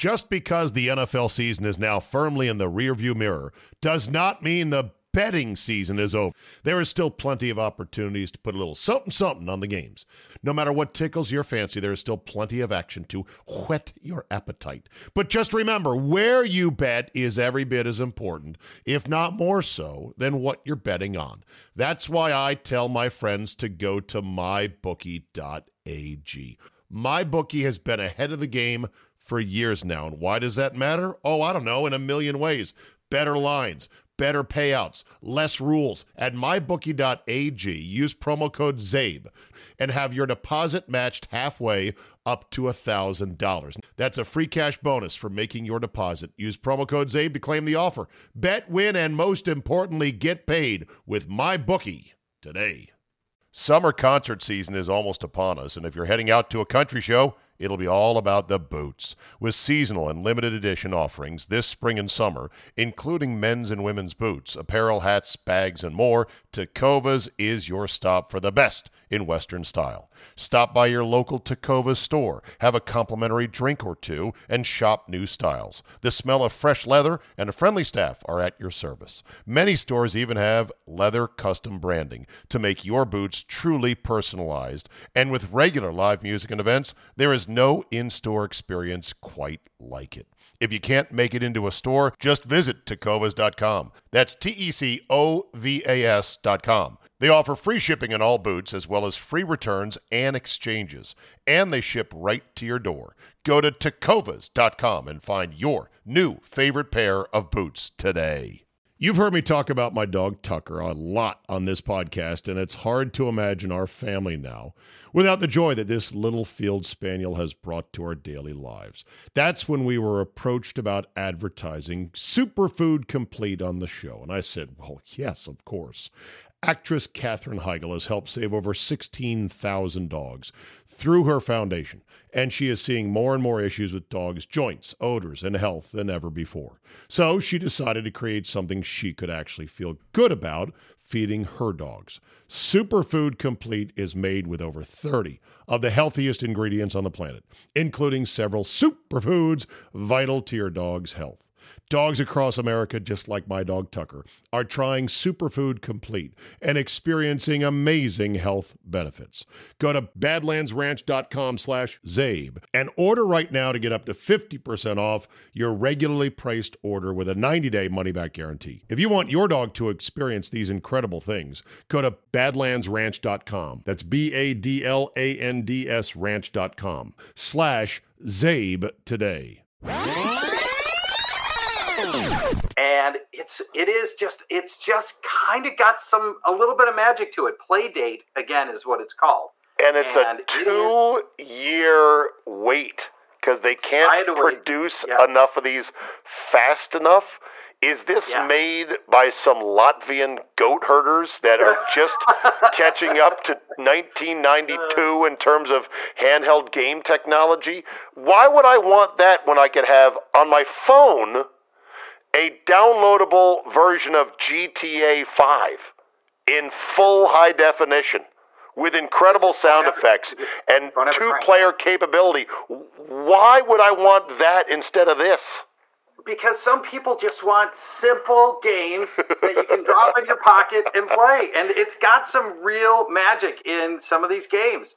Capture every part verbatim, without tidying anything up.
Just because the N F L season is now firmly in the rearview mirror does not mean the betting season is over. There is still plenty of opportunities to put a little something-something on the games. No matter what tickles your fancy, there is still plenty of action to whet your appetite. But just remember, where you bet is every bit as important, if not more so, than what you're betting on. That's why I tell my friends to go to my bookie dot a g. MyBookie has been ahead of the game for years now. And why does that matter? Oh, I don't know, in a million ways. Better lines, better payouts, less rules. At my bookie dot a g, use promo code ZABE and have your deposit matched halfway up to one thousand dollars. That's a free cash bonus for making your deposit. Use promo code ZABE to claim the offer. Bet, win, and most importantly, get paid with MyBookie today. Summer concert season is almost upon us, and if you're heading out to a country show, it'll be all about the boots. With seasonal and limited edition offerings this spring and summer, including men's and women's boots, apparel, hats, bags, and more, Tecovas is your stop for the best in Western style. Stop by your local Tecovas store, have a complimentary drink or two, and shop new styles. The smell of fresh leather and a friendly staff are at your service. Many stores even have leather custom branding to make your boots truly personalized. And with regular live music and events, there is no in-store experience quite like it. If you can't make it into a store, just visit tecovas dot com. That's T E C O V A S dot com. They offer free shipping on all boots as well as free returns and exchanges, and they ship right to your door. Go to tecovas dot com and find your new favorite pair of boots today. You've heard me talk about my dog Tucker a lot on this podcast, and it's hard to imagine our family now without the joy that this little field spaniel has brought to our daily lives. That's when we were approached about advertising Superfood Complete on the show, and I said, well, yes, of course. Actress Katherine Heigl has helped save over sixteen thousand dogs through her foundation, and she is seeing more and more issues with dogs' joints, odors, and health than ever before. So she decided to create something she could actually feel good about feeding her dogs. Superfood Complete is made with over thirty of the healthiest ingredients on the planet, including several superfoods vital to your dog's health. Dogs across America, just like my dog Tucker, are trying Superfood Complete and experiencing amazing health benefits. Go to badlands ranch dot com slash zabe and order right now to get up to fifty percent off your regularly priced order with a ninety-day money-back guarantee. If you want your dog to experience these incredible things, go to badlands ranch dot com. That's B A D L A N D S ranch dot com slash zabe today. And it's it is just it's just kind of got some a little bit of magic to it. Playdate again is what it's called, and it's and a two-year wait because they can't produce yeah. enough of these fast enough. Is this yeah. made by some Latvian goat herders that are just catching up to nineteen ninety-two in terms of handheld game technology? Why would I want that when I could have on my phone a downloadable version of G T A five in full high definition with incredible sound effects and two-player capability? Why would I want that instead of this? Because some people just want simple games that you can drop in your pocket and play. And it's got some real magic in some of these games.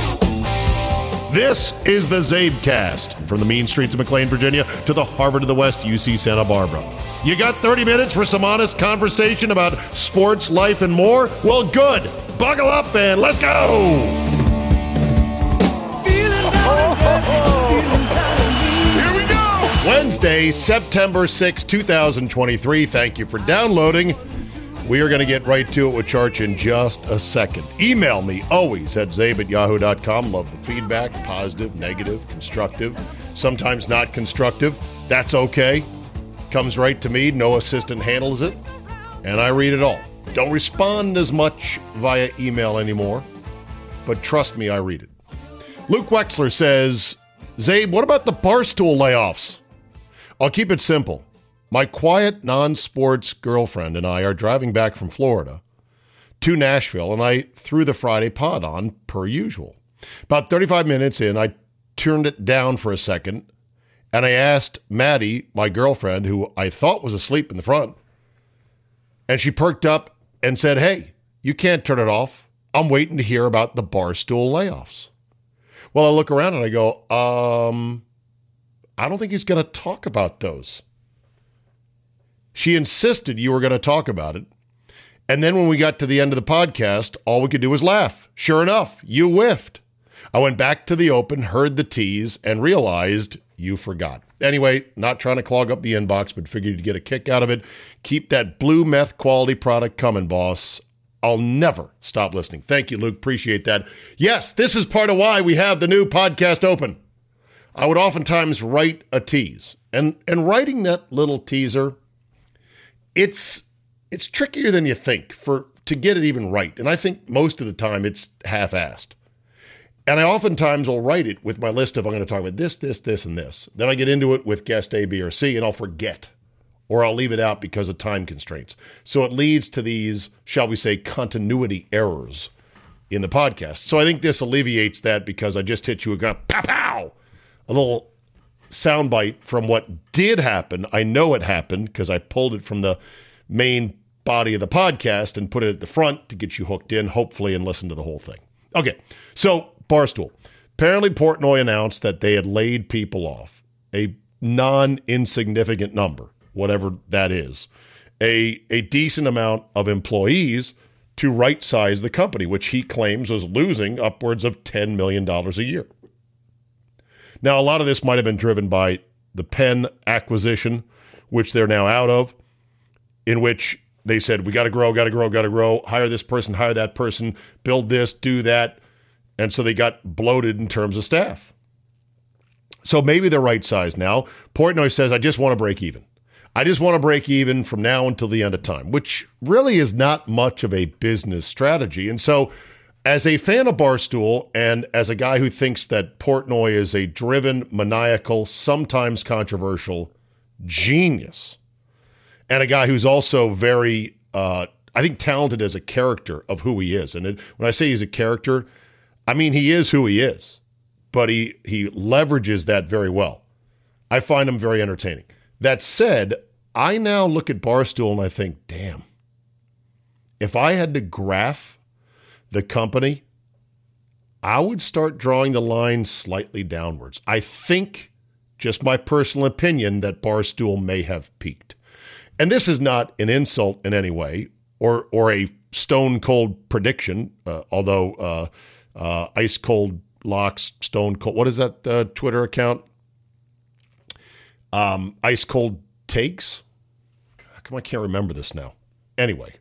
This is the Zabecast, from the mean streets of McLean, Virginia, to the Harvard of the West, U C Santa Barbara. You got thirty minutes for some honest conversation about sports, life, and more? Well, good. Buckle up and let's go! Here we go! Wednesday, September sixth, twenty twenty-three. Thank you for downloading. We are going to get right to it with Church in just a second. Email me, always, at zabe at yahoo dot com. Love the feedback, positive, negative, constructive, sometimes not constructive. That's okay. Comes right to me. No assistant handles it, and I read it all. Don't respond as much via email anymore, but trust me, I read it. Luke Wexler says, Zabe, what about the Barstool layoffs? I'll keep it simple. My quiet, non-sports girlfriend and I are driving back from Florida to Nashville, and I threw the Friday pod on per usual. About thirty-five minutes in, I turned it down for a second, And I asked Maddie, my girlfriend, who I thought was asleep in the front, and she perked up and said, hey, you can't turn it off. I'm waiting to hear about the Barstool layoffs. Well, I look around and I go, um, I don't think he's going to talk about those. She insisted you were going to talk about it. And then when we got to the end of the podcast, all we could do was laugh. Sure enough, you whiffed. I went back to the open, heard the tease, and realized you forgot. Anyway, not trying to clog up the inbox, but figured you'd get a kick out of it. Keep that blue meth quality product coming, boss. I'll never stop listening. Thank you, Luke. Appreciate that. Yes, this is part of why we have the new podcast open. I would oftentimes write a tease. And and writing that little teaser, it's it's trickier than you think for to get it even right. And I think most of the time it's half-assed. And I oftentimes will write it with my list of I'm going to talk about this, this, this, and this. Then I get into it with guest A, B, or C, and I'll forget. Or I'll leave it out because of time constraints. So it leads to these, shall we say, continuity errors in the podcast. So I think this alleviates that because I just hit you a gun, pow, pow, a little soundbite from what did happen. I know it happened because I pulled it from the main body of the podcast and put it at the front to get you hooked in, hopefully, and listen to the whole thing. Okay, so Barstool. Apparently Portnoy announced that they had laid people off, a non-insignificant number, whatever that is, a, a decent amount of employees to right-size the company, which he claims was losing upwards of ten million dollars a year. Now, a lot of this might have been driven by the Penn acquisition, which they're now out of, in which they said, we got to grow, got to grow, got to grow, hire this person, hire that person, build this, do that. And so they got bloated in terms of staff. So maybe they're right size now. Portnoy says, I just want to break even. I just want to break even from now until the end of time, which really is not much of a business strategy. And so as a fan of Barstool and as a guy who thinks that Portnoy is a driven, maniacal, sometimes controversial genius, and a guy who's also very, uh, I think, talented as a character of who he is. And it, when I say he's a character, I mean he is who he is, but he he leverages that very well. I find him very entertaining. That said, I now look at Barstool and I think, damn, if I had to graph the company, I would start drawing the line slightly downwards. I think, just my personal opinion, that Barstool may have peaked. And this is not an insult in any way or or a stone-cold prediction, uh, although uh, uh, Ice Cold Locks, Stone Cold, what is that uh, Twitter account? Um, Ice Cold Takes? How come I can't remember this now? Anyway,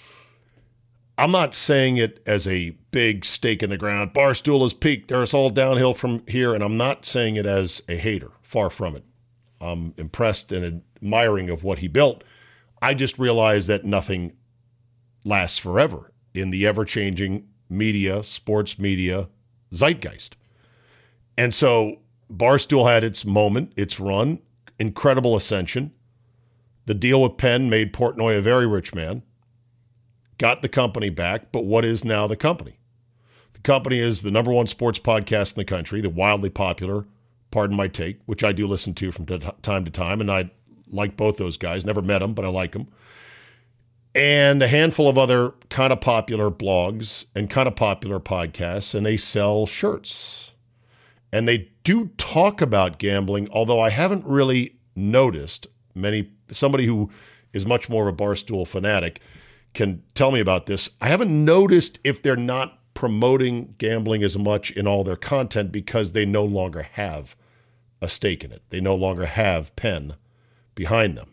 I'm not saying it as a big stake in the ground. Barstool has peaked. There's all downhill from here. And I'm not saying it as a hater. Far from it. I'm impressed and admiring of what he built. I just realized that nothing lasts forever in the ever-changing media, sports media zeitgeist. And so Barstool had its moment, its run, incredible ascension. The deal with Penn made Portnoy a very rich man. Got the company back, but what is now the company? The company is the number one sports podcast in the country, the wildly popular Pardon My Take, which I do listen to from t- time to time, and I like both those guys. Never met them, but I like them. And a handful of other kind of popular blogs and kind of popular podcasts, and they sell shirts. And they do talk about gambling, although I haven't really noticed many, somebody who is much more of a Barstool fanatic can tell me about this. I haven't noticed if they're not promoting gambling as much in all their content because they no longer have a stake in it. They no longer have Penn behind them.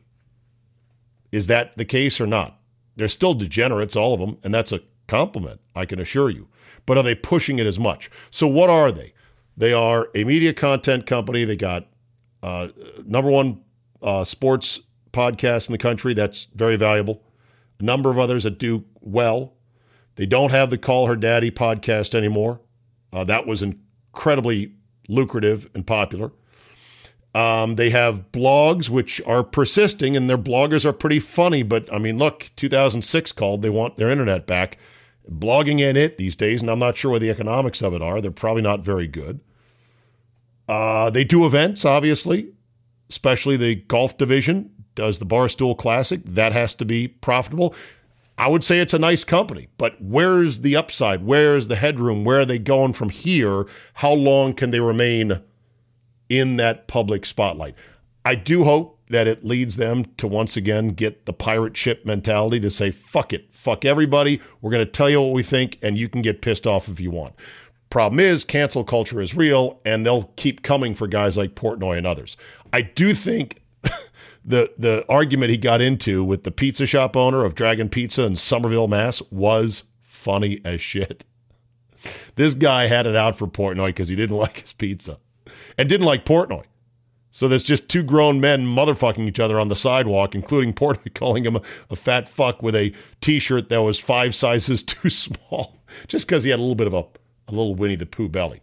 Is that the case or not? They're still degenerates, all of them, and that's a compliment, I can assure you. But are they pushing it as much? So what are they? They are a media content company. They got uh, number one uh, sports podcast in the country. That's very valuable. A number of others that do well. They don't have the Call Her Daddy podcast anymore. Uh, that was incredibly lucrative and popular. Um, they have blogs, which are persisting, and their bloggers are pretty funny. But, I mean, look, two thousand six called. They want their internet back. Blogging ain't it these days, and I'm not sure what the economics of it are. They're probably not very good. Uh, they do events, obviously. especially the golf division, does the Barstool Classic. That has to be profitable. I would say it's a nice company, but where's the upside? Where's the headroom? Where are they going from here? How long can they remain in that public spotlight? I do hope that it leads them to once again get the pirate ship mentality to say, fuck it, fuck everybody. We're going to tell you what we think, and you can get pissed off if you want. Problem is, cancel culture is real, and they'll keep coming for guys like Portnoy and others. I do think the the argument he got into with the pizza shop owner of Dragon Pizza in Somerville, Mass was funny as shit. This guy had it out for Portnoy because he didn't like his pizza and didn't like Portnoy. So there's just two grown men motherfucking each other on the sidewalk, including Portnoy calling him a, a fat fuck with a T-shirt that was five sizes too small just because he had a little bit of a, a little Winnie the Pooh belly.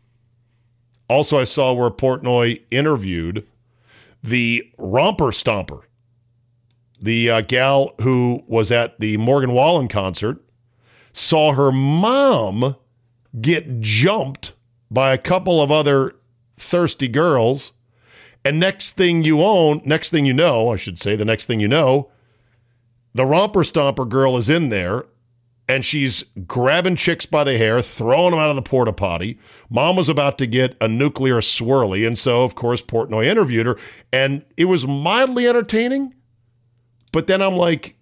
Also, I saw where Portnoy interviewed the Romper Stomper, the uh, gal who was at the Morgan Wallen concert, saw her mom get jumped by a couple of other thirsty girls, and next thing you own, next thing you know, I should say, the next thing you know, the Romper Stomper girl is in there, and she's grabbing chicks by the hair, throwing them out of the porta potty. Mom was about to get a nuclear swirly, and so, of course, Portnoy interviewed her, and it was mildly entertaining, but then I'm like,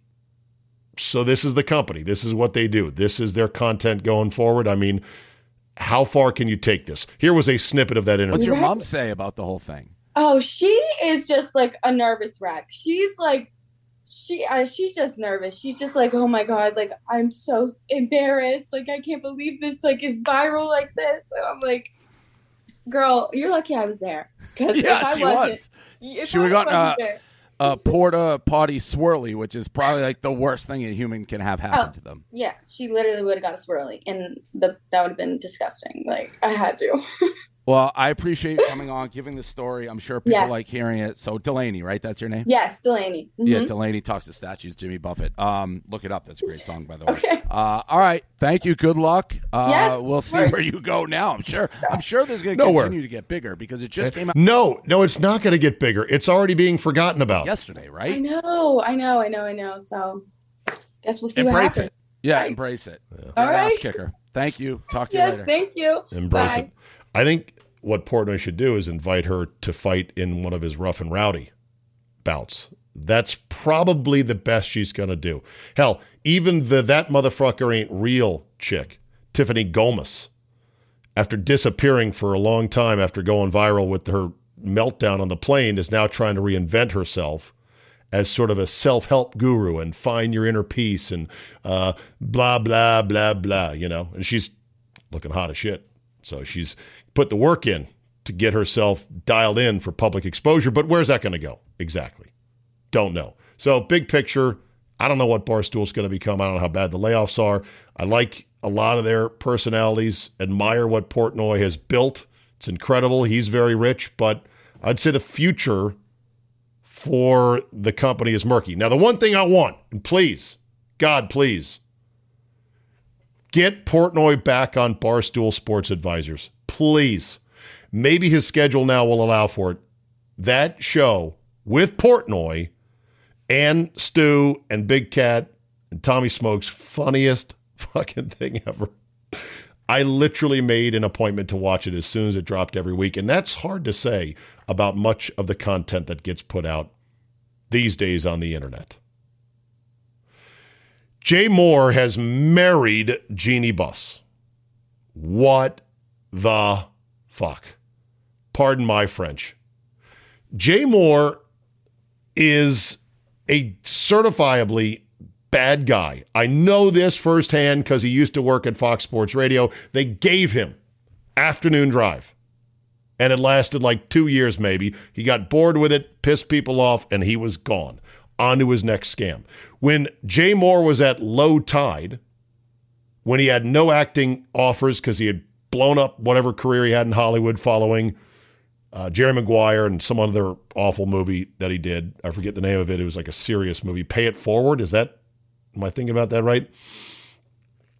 so this is the company. This is what they do. This is their content going forward. I mean, how far can you take this? Here was a snippet of that interview. What's your mom say about the whole thing? Oh, she is just like a nervous wreck. She's like, She uh, she's just nervous. She's just like, oh my God, like I'm so embarrassed. Like I can't believe this like is viral like this. And I'm like, girl, you're lucky I was there. Yeah, if I she was. If she would got uh, there, a porta potty swirly, which is probably like the worst thing a human can have happen oh, to them. Yeah, she literally would have got a swirly, and the that would have been disgusting. Like I had to. Well, I appreciate you coming on, giving the story. I'm sure people yeah. like hearing it. So Delaney, right? That's your name? Yes, Delaney. Mm-hmm. Yeah, Delaney Talks to Statues, Jimmy Buffett. Um, look it up. That's a great song, by the way. Okay. Uh, all right. Thank you. Good luck. Uh, yes, we'll see course. where you go now. I'm sure. I'm sure there's going to Nowhere. continue to get bigger because it just came out. No, no, it's not going to get bigger. It's already being forgotten about. Yesterday, right? I know, I know, I know, I know. So, guess we'll see embrace what happens. it. Yeah, right. embrace it. Yeah. All right. Ass kicker. Thank you. Talk to yes, you later. Thank you. Embrace Bye. it. I think what Portnoy should do is invite her to fight in one of his rough and rowdy bouts. That's probably the best she's going to do. Hell, even the that motherfucker ain't real chick, Tiffany Gomez, after disappearing for a long time after going viral with her meltdown on the plane, is now trying to reinvent herself as sort of a self-help guru and find your inner peace and uh, blah, blah, blah, blah, you know. And she's looking hot as shit. So she's put the work in to get herself dialed in for public exposure. But where's that going to go? Exactly. Don't know. So big picture, I don't know what Barstool's going to become. I don't know how bad the layoffs are. I like a lot of their personalities, admire what Portnoy has built. It's incredible. He's very rich, but I'd say the future for the company is murky. Now, the one thing I want, and please, God, please, get Portnoy back on Barstool Sports Advisors. Please. Maybe his schedule now will allow for it. That show with Portnoy and Stu and Big Cat and Tommy Smokes, funniest fucking thing ever. I literally made an appointment to watch it as soon as it dropped every week. And that's hard to say about much of the content that gets put out these days on the internet. Jay Moore has married Jeannie Buss. What the fuck? Pardon my French. Jay Moore is a certifiably bad guy. I know this firsthand because he used to work at Fox Sports Radio. They gave him Afternoon Drive, and it lasted like two years maybe. He got bored with it, pissed people off, and he was gone. On to his next scam. When Jay Moore was at low tide, when he had no acting offers because he had blown up whatever career he had in Hollywood following uh, Jerry Maguire and some other awful movie that he did. I forget the name of it. It was like a serious movie. Pay It Forward. Is that, am I thinking about that right?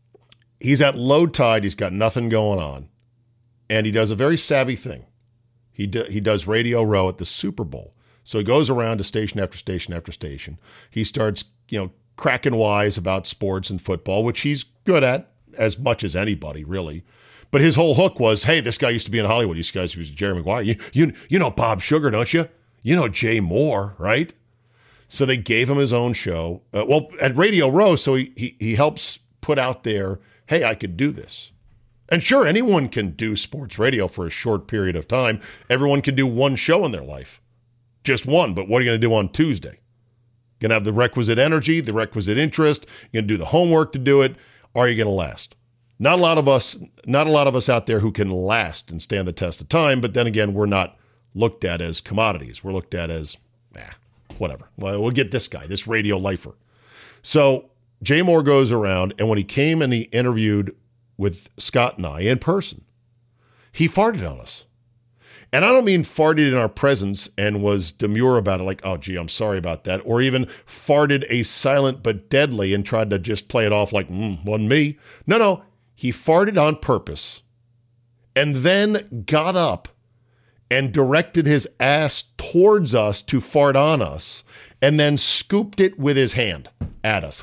He's at low tide. He's got nothing going on. And he does a very savvy thing. He do, he does Radio Row at the Super Bowl. So he goes around to station after station after station. He starts, you know, cracking wise about sports and football, which he's good at as much as anybody, really. But his whole hook was, hey, this guy used to be in Hollywood. This guy was Jerry Maguire. You, you, you know Bob Sugar, don't you? You know Jay Moore, right? So they gave him his own show. Uh, well, at Radio Row, so he, he he helps put out there, hey, I could do this. And sure, anyone can do sports radio for a short period of time. Everyone can do one show in their life. Just one, but what are you going to do on Tuesday? Going to have the requisite energy, the requisite interest, you're going to do the homework to do it, or are you going to last? Not a lot of us, not a lot of us out there who can last and stand the test of time, but then again, we're not looked at as commodities. We're looked at as, eh, whatever. Well, we'll get this guy, this radio lifer. So Jay Moore goes around, and when he came and he interviewed with Scott and I in person, he farted on us. And I don't mean farted in our presence and was demure about it, like, oh, gee, I'm sorry about that, or even farted a silent but deadly and tried to just play it off like, mm, wasn't me. No, no, he farted on purpose and then got up and directed his ass towards us to fart on us and then scooped it with his hand at us.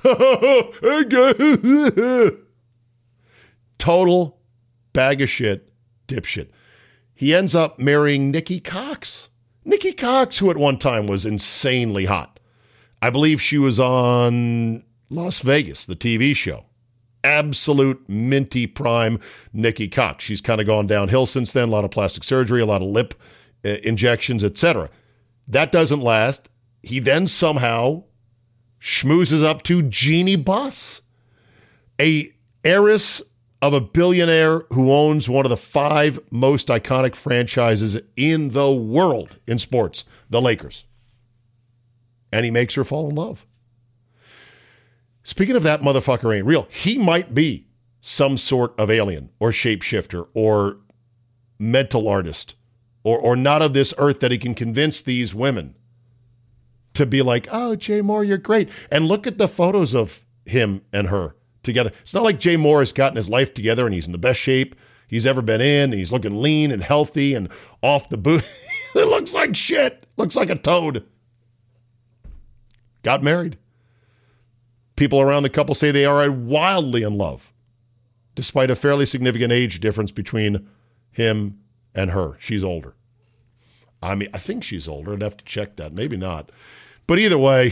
Total bag of shit, dipshit. He ends up marrying Nikki Cox. Nikki Cox, who at one time was insanely hot. I believe she was on Las Vegas, the T V show. Absolute minty prime Nikki Cox. She's kind of gone downhill since then. A lot of plastic surgery, a lot of lip uh, injections, et cetera. That doesn't last. He then somehow schmoozes up to Jeannie Buss, a heiress of a billionaire who owns one of the five most iconic franchises in the world in sports, the Lakers. And he makes her fall in love. Speaking of that motherfucker ain't real, he might be some sort of alien or shapeshifter or mental artist or, or not of this earth that he can convince these women to be like, oh, Jay Moore, you're great. And look at the photos of him and her together. It's not like Jay Moore has gotten his life together and he's in the best shape he's ever been in. He's looking lean and healthy and off the boot. It looks like shit. Looks like a toad. Got married. People around the couple say they are wildly in love, despite a fairly significant age difference between him and her. She's older. I mean, I think she's older. I'd have to check that. Maybe not. But either way,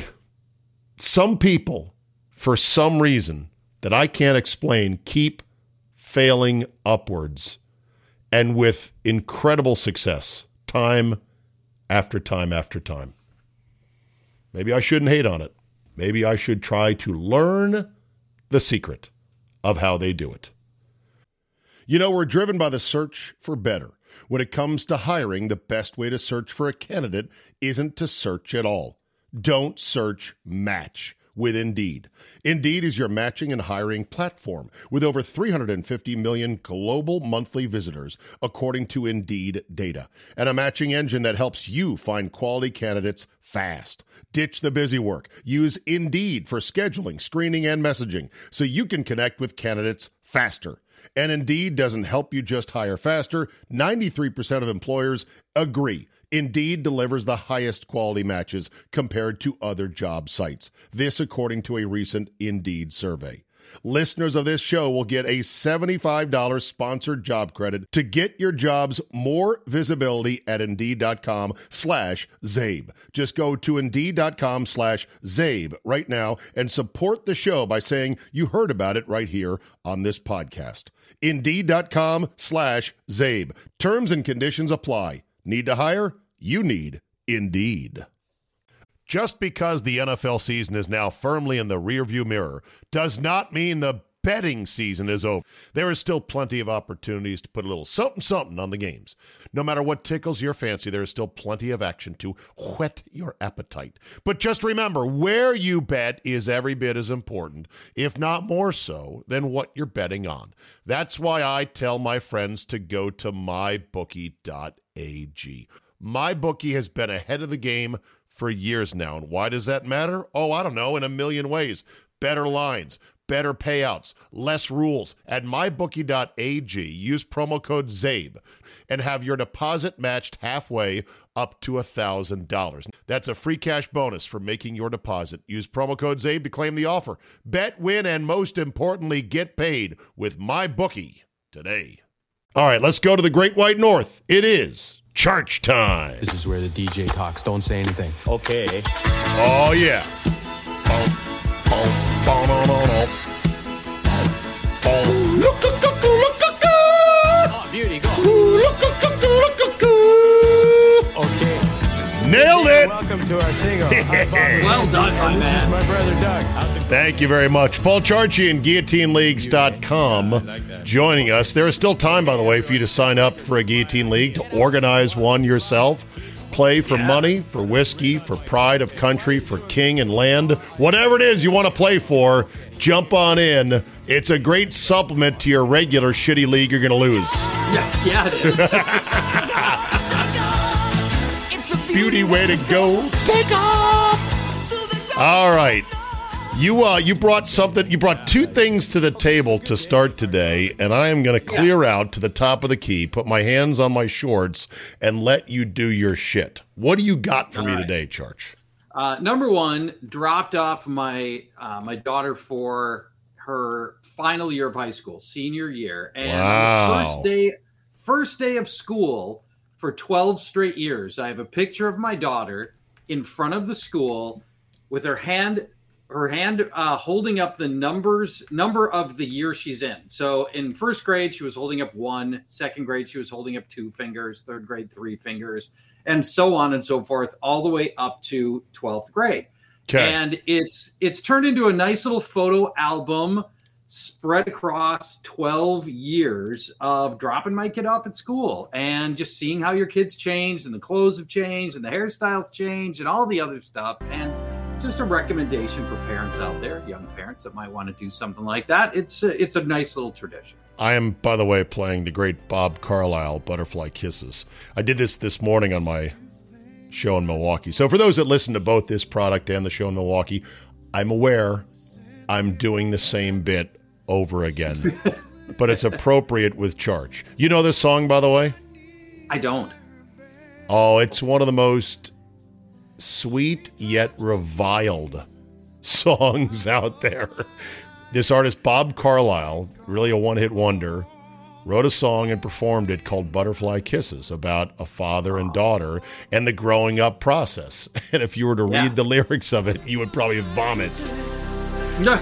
some people, for some reason that I can't explain, keep failing upwards and with incredible success, time after time after time. Maybe I shouldn't hate on it. Maybe I should try to learn the secret of how they do it. You know, we're driven by the search for better. When it comes to hiring, the best way to search for a candidate isn't to search at all. Don't search, match with Indeed. Indeed is your matching and hiring platform with over three hundred fifty million global monthly visitors, according to Indeed data, and a matching engine that helps you find quality candidates fast. Ditch the busy work. Use Indeed for scheduling, screening, and messaging so you can connect with candidates faster. And Indeed doesn't help you just hire faster. ninety-three percent of employers agree. Indeed delivers the highest quality matches compared to other job sites. This according to a recent Indeed survey. Listeners of this show will get a seventy-five dollars sponsored job credit to get your jobs more visibility at Indeed.com slash Zabe. Just go to Indeed.com slash Zabe right now and support the show by saying you heard about it right here on this podcast. Indeed.com slash Zabe. Terms and conditions apply. Need to hire? You need Indeed. Just because the N F L season is now firmly in the rearview mirror does not mean the betting season is over. There is still plenty of opportunities to put a little something something on the games. No matter what tickles your fancy, there is still plenty of action to whet your appetite. But just remember, where you bet is every bit as important, if not more so, than what you're betting on. That's why I tell my friends to go to my bookie dot a g. MyBookie has been ahead of the game for years now. And why does that matter? Oh, I don't know, in a million ways. Better lines, better payouts, less rules. At my bookie dot a g, use promo code ZABE and have your deposit matched halfway up to one thousand dollars. That's a free cash bonus for making your deposit. Use promo code ZABE to claim the offer. Bet, win, and most importantly, get paid with MyBookie today. All right, let's go to the Great White North. It is church time. This is where the D J talks. Don't say anything. Okay. Oh, yeah. Boom, boom, boom, boom, boom, boom. Boom. Look, look, look, look, look, look. Oh, beauty, go. Look, look, look, look, look, look. Okay. Nailed it. Welcome to our single. Well done, my man. My brother Doug. Thank you very much. Paul Charchian, guillotine leagues dot com, joining us. There is still time, by the way, for you to sign up for a Guillotine League, to organize one yourself. Play for yeah. money, for whiskey, for pride of country, for king and land. Whatever it is you want to play for, jump on in. It's a great supplement to your regular shitty league you're going to lose. Yeah, yeah it is. Beauty way to go. Take off. All right. You uh, you brought something. You brought two things to the table to start today, and I am going to clear yeah. out to the top of the key, put my hands on my shorts, and let you do your shit. What do you got for All me right. today, Charch? Uh, number one, dropped off my uh, my daughter for her final year of high school, senior year, and wow. on the first day, first day of school for twelve straight years, I have a picture of my daughter in front of the school with her hand. Her hand uh, holding up the numbers, number of the year she's in. So in first grade, she was holding up one. Second grade, she was holding up two fingers. Third grade, three fingers, and so on and so forth, all the way up to twelfth grade. Okay. And it's it's turned into a nice little photo album spread across twelve years of dropping my kid off at school and just seeing how your kids changed and the clothes have changed and the hairstyles changed and all the other stuff. And just a recommendation for parents out there, young parents that might want to do something like that. It's a, it's a nice little tradition. I am, by the way, playing the great Bob Carlisle, Butterfly Kisses. I did this this morning on my show in Milwaukee. So for those that listen to both this product and the show in Milwaukee, I'm aware I'm doing the same bit over again. But it's appropriate with Charch. You know this song, by the way? I don't. Oh, it's one of the most sweet yet reviled songs out there. This artist, Bob Carlisle, really a one-hit wonder, wrote a song and performed it called Butterfly Kisses about a father and daughter and the growing up process. And if you were to yeah. read the lyrics of it, you would probably vomit. No.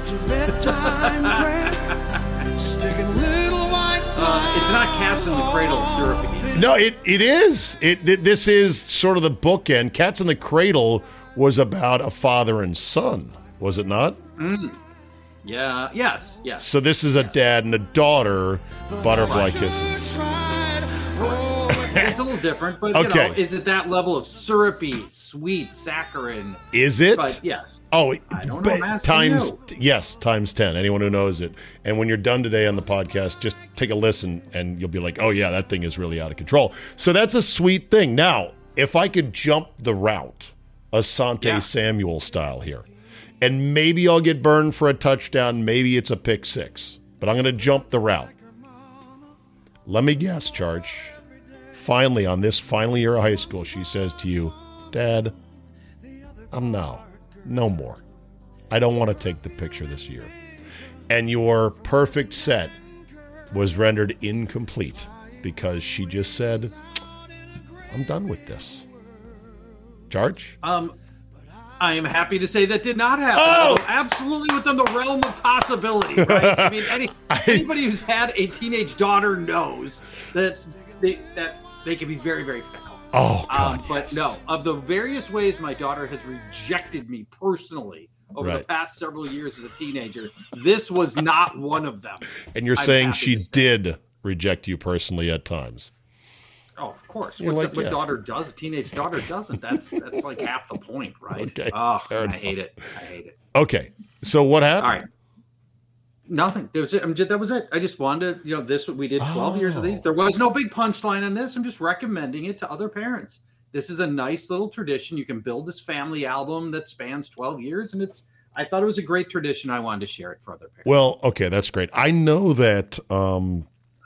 Uh, it's not Cats in the Cradle syrupy. No, it it is. It, it this is sort of the bookend. Cats in the Cradle was about a father and son, was it not? Mm. Yeah. Yes. Yes. So this is a yes. dad and a daughter. Butterfly Kisses. It's a little different, but you okay. know, is it that level of syrupy, sweet, saccharine? Is it? But yes. Oh, I don't know. I'm times you. yes, times ten. Anyone who knows it. And when you're done today on the podcast, just take a listen, and you'll be like, "Oh yeah, that thing is really out of control." So that's a sweet thing. Now, if I could jump the route, Asante yeah. Samuel style here, and maybe I'll get burned for a touchdown. Maybe it's a pick six, but I'm going to jump the route. Let me guess, Charch. Finally, on this final year of high school, she says to you, "Dad, I'm now, no more. I don't want to take the picture this year." And your perfect set was rendered incomplete because she just said, "I'm done with this." Charch? Um, I am happy to say that did not happen. Oh! Oh, absolutely within the realm of possibility, right? I mean, any, anybody who's had a teenage daughter knows that they, that they can be very, very fickle. Oh, God, um, But yes. no, of the various ways my daughter has rejected me personally over right. the past several years as a teenager, this was not one of them. And you're I'm saying she say. did reject you personally at times. Oh, of course. You're what like, what yeah. daughter does, a teenage daughter doesn't. That's that's like half the point, right? Okay. Oh, Fair I enough. hate it. I hate it. Okay. So what happened? All right. Nothing. That was it. I'm just, that was it. I just wanted to, you know, this, we did twelve oh. years of these. There was no big punchline on this. I'm just recommending it to other parents. This is a nice little tradition. You can build this family album that spans twelve years, and it's I thought it was a great tradition. I wanted to share it for other parents. Well, okay, that's great. I know that um,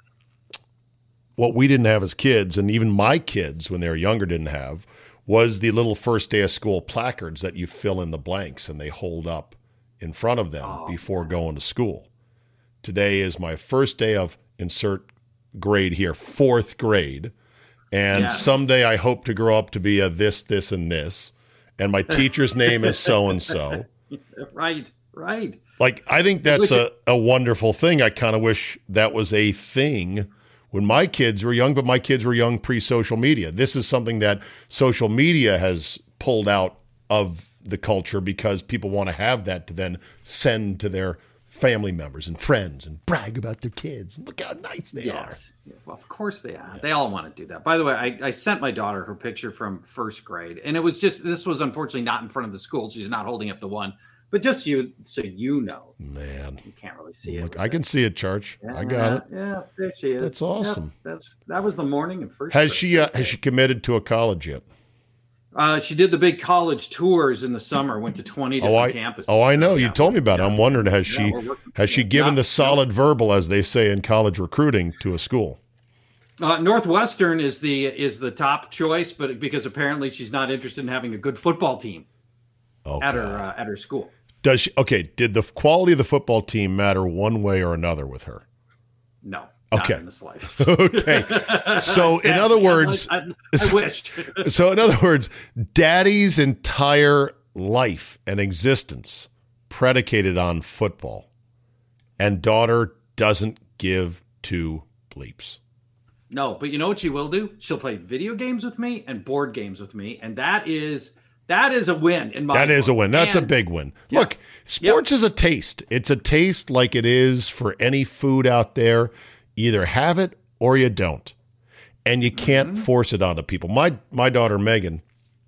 what we didn't have as kids, and even my kids when they were younger didn't have, was the little first day of school placards that you fill in the blanks and they hold up in front of them oh, before man. going to school. Today is my first day of insert grade here, fourth grade. And yes. someday I hope to grow up to be a this, this, and this. And my teacher's name is so-and-so. Right, right. Like, I think that's a, a wonderful thing. I kind of wish that was a thing when my kids were young, but my kids were young pre-social media. This is something that social media has pulled out of the culture because people want to have that to then send to their family members and friends and brag about their kids. And look how nice they yes. are. Well, of course they are. Yes. They all want to do that. By the way, I, I sent my daughter her picture from first grade, and it was just, this was unfortunately not in front of the school. She's not holding up the one, but just you, so you know. Man. You can't really see look, it. I can see it, Church. Yeah, I got it. Yeah, there she is. That's awesome. Yep, that's That was the morning of first has grade. She, uh, has she committed to a college yet? Uh, she did the big college tours in the summer, went to twenty different oh, I, campuses. Oh, I know. Yeah. You told me about yeah. it. I'm wondering, has she yeah, has she given no, the solid no. verbal, as they say in college recruiting, to a school? Uh, Northwestern is the is the top choice, but because apparently she's not interested in having a good football team okay. at her uh, at her school. Does she? Okay. Did the quality of the football team matter one way or another with her? No. Okay. Not in the slightest. Okay. So in other words, I, I, I wished. So in other words, Daddy's entire life and existence predicated on football, and daughter doesn't give two bleeps. No, but you know what she will do? She'll play video games with me and board games with me, and that is that is a win in my That book. is a win. That's and, a big win. Yeah. Look, sports yep. is a taste. It's a taste like it is for any food out there. Either have it or you don't. And you can't mm-hmm. force it onto people. My my daughter, Megan,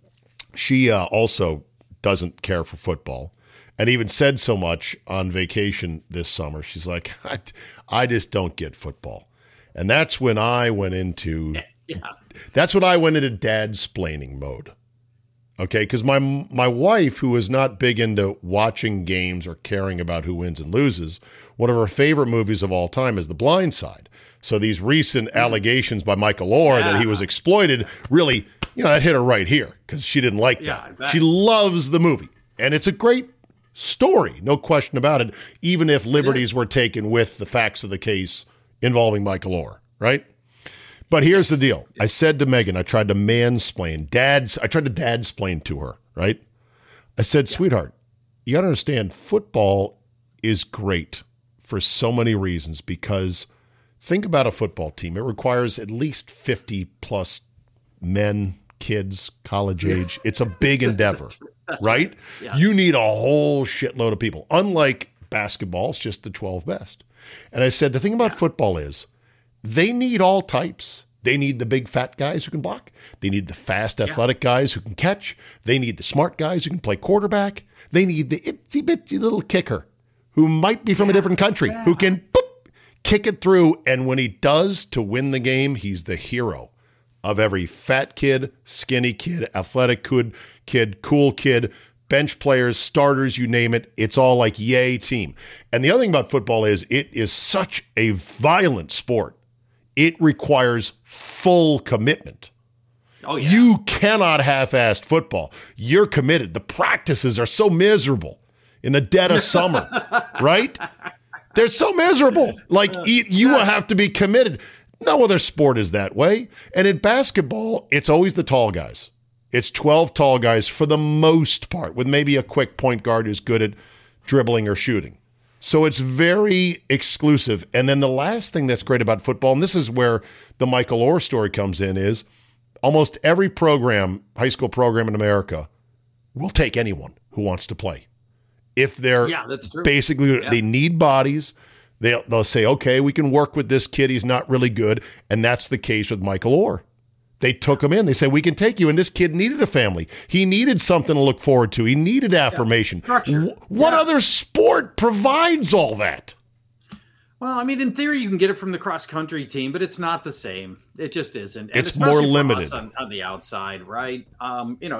she uh, also doesn't care for football and even said so much on vacation this summer. She's like, I, I just don't get football. And that's when I went into, yeah. that's when I went into dad-splaining mode. Okay, because my my wife, who is not big into watching games or caring about who wins and loses, one of her favorite movies of all time is The Blind Side. So these recent allegations by Michael Oher yeah. that he was exploited really, you know, that hit her right here because she didn't like yeah, that. She loves the movie, and it's a great story, no question about it, even if liberties were taken with the facts of the case involving Michael Oher, right? But here's the deal. I said to Megan, I tried to mansplain, dads, I tried to dadsplain to her, right? I said, sweetheart, you got to understand, football is great for so many reasons because think about a football team. It requires at least fifty plus men, kids, college age. It's a big endeavor, right? Yeah. You need a whole shitload of people. Unlike basketball, it's just the twelve best. And I said, the thing about yeah. football is, they need all types. They need the big fat guys who can block. They need the fast athletic yeah. guys who can catch. They need the smart guys who can play quarterback. They need the itsy bitsy little kicker who might be from yeah. a different country, yeah. who can boop, kick it through. And when he does to win the game, he's the hero of every fat kid, skinny kid, athletic kid, kid, cool kid, bench players, starters, you name it. It's all like yay team. And the other thing about football is it is such a violent sport. It requires full commitment. Oh, yeah. You cannot half-assed football. You're committed. The practices are so miserable in the dead of summer, right? They're so miserable. Like, you have to be committed. No other sport is that way. And in basketball, it's always the tall guys. It's twelve tall guys for the most part, with maybe a quick point guard who's good at dribbling or shooting. So it's very exclusive. And then the last thing that's great about football, and this is where the Michael Oher story comes in, is almost every program, high school program in America, will take anyone who wants to play. If they're yeah, that's true. basically, yeah. they need bodies. They'll, they'll say, okay, we can work with this kid. He's not really good. And that's the case with Michael Oher. They took him in. They said, we can take you. And this kid needed a family. He needed something to look forward to. He needed affirmation. Yeah. W- what yeah. other sport provides all that? Well, I mean, in theory, you can get it from the cross-country team, but it's not the same. It just isn't. And it's more limited. On, on the outside, right? Um, you know,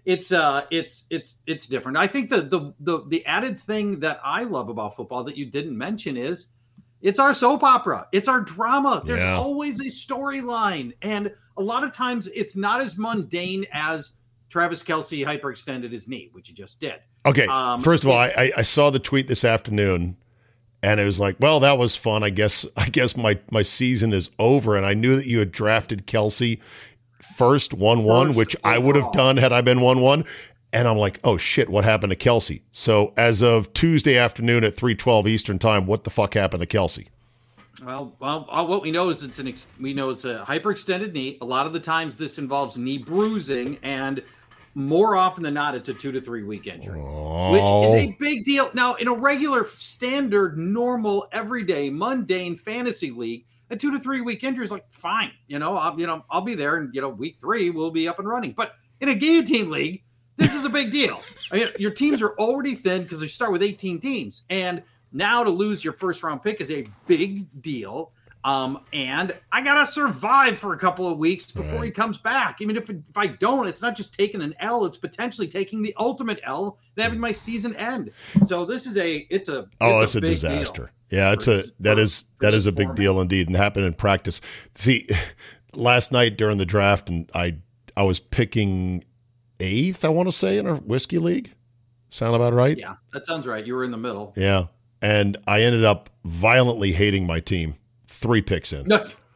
it's uh, it's it's it's different. I think the the the the added thing that I love about football that you didn't mention is it's our soap opera. It's our drama. There's Yeah. always a storyline, and a lot of times it's not as mundane as Travis Kelce hyperextended his knee, which he just did. Okay, Um, first of all, it's- I, I saw the tweet this afternoon, and it was like, well, that was fun. I guess I guess my, my season is over, and I knew that you had drafted Kelce first one one, First which I would have overall. done had I been one one. And I'm like, oh shit, what happened to Kelce? So as of Tuesday afternoon at three twelve Eastern time, what the fuck happened to Kelce? Well, well, uh, what we know is it's an ex- we know it's a hyperextended knee. A lot of the times, this involves knee bruising, and more often than not, it's a two to three week injury, which is a big deal. Now, in a regular, standard, normal, everyday, mundane fantasy league, a two to three week injury is like fine. You know, I'll, you know, I'll be there, and you know, week three we'll be up and running. But in a guillotine league, this is a big deal. I mean, your teams are already thin because they start with eighteen teams, and now to lose your first round pick is a big deal. Um, and I gotta survive for a couple of weeks before Right. he comes back. I mean, if, if I don't, it's not just taking an L; it's potentially taking the ultimate L and having my season end. So this is a, it's a, Oh, it's, a, big disaster. deal. Yeah, it's For a this- that for- is for that is this a big format. deal indeed, and happened in practice. See, last night during the draft, and I I was picking eighth, I want to say, in a whiskey league. Sound about right? Yeah, that sounds right. You were in the middle. Yeah. And I ended up violently hating my team. Three picks in.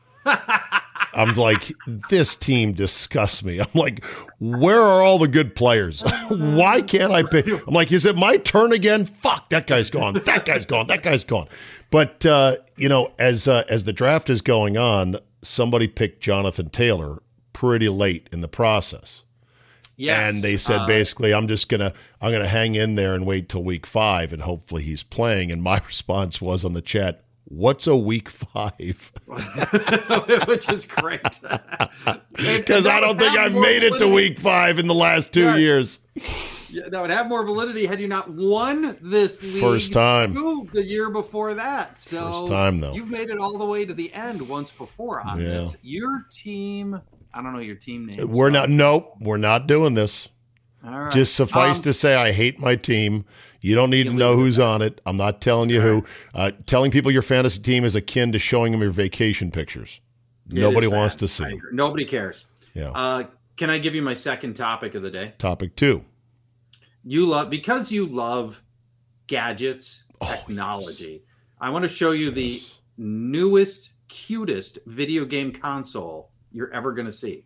I'm like, this team disgusts me. I'm like, where are all the good players? Why can't I pick? I'm like, is it my turn again? Fuck, that guy's gone. That guy's gone. That guy's gone. But, uh, you know, as uh, as the draft is going on, somebody picked Jonathan Taylor pretty late in the process. Yes. And they said, uh, basically, I'm just going to I'm gonna hang in there and wait till week five, and hopefully he's playing. And my response was on the chat, what's a week five? which is great. Because I don't think I've made it to week five in the last two Yes. years. Yeah, that would have more validity had you not won this league First time. two the year before that. So First time, though. You've made it all the way to the end once before on Yeah. this. Your team, I don't know your team name. We're so- not, nope, we're not doing this. All right. Just suffice Um, to say, I hate my team. You don't need You to know leave it who's at on it. I'm not telling you who. Uh, telling people your fantasy team is akin to showing them your vacation pictures. it Nobody is wants bad. to I see. agree. Nobody cares. Yeah. Uh, can I give you my second topic of the day? Topic two. You love because you love gadgets, Oh, technology. I want to show you the newest, cutest video game console you're ever going to see.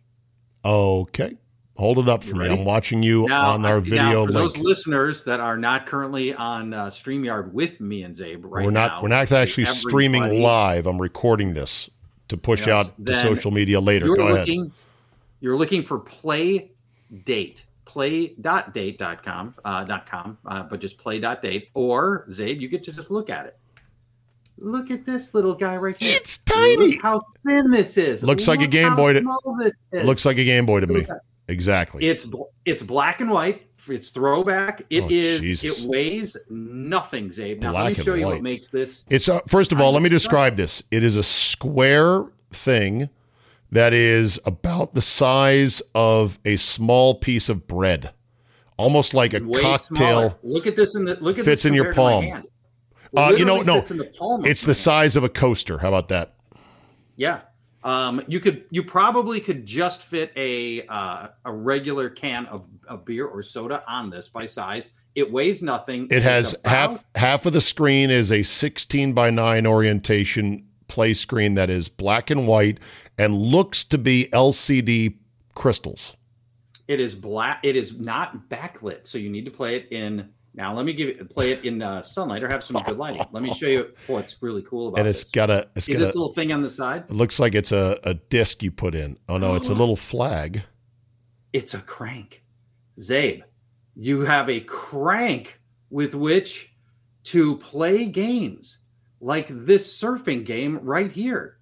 Okay. Hold it up for You me. ready? I'm watching you on our I- video now, for link. those listeners that are not currently on uh, StreamYard with me and Zabe right we're not now, we're not actually everybody- streaming live. I'm recording this to push Yes, out to then social media later. You're Go ahead. looking, you're looking for Play Date, play dot date dot com, uh, dot com, uh, but just play dot date. Or Zabe, you get to just look at it. Look at this little guy right here. It's tiny. Look how thin this is. Looks like a Look Game how Boy to- small this is. Looks like a Game Boy to me. Look at- Exactly. It's bl- it's black and white. It's throwback. It Oh, is. Jesus. It weighs nothing, Zabe. Now Black let me and show you white. what makes this. It's uh, first of all, I'm let me just- describe this. It is a square thing that is about the size of a small piece of bread, almost like a Way cocktail. smaller. Look at this in the look at Fits this in your compared to my palm. hand. Uh, you know, Literally no, fits in the palm of It's my the hand. size of a coaster. How about that? Yeah. Um, you could, you probably could just fit a uh, a regular can of, of beer or soda on this by size. It weighs nothing. It It's has about- half half of the screen is a sixteen by nine orientation play screen that is black and white and looks to be L C D crystals. It is black. It is not backlit, so you need to play it in. Now, let me give it play it in uh, sunlight or have some good lighting. Let me show you what's really cool about And it's this. got a it's See got this a, little thing on the side? it looks like it's a, a disc you put in. Oh no, it's a little flag. It's a crank. Zabe, you have a crank with which to play games like this surfing game right here.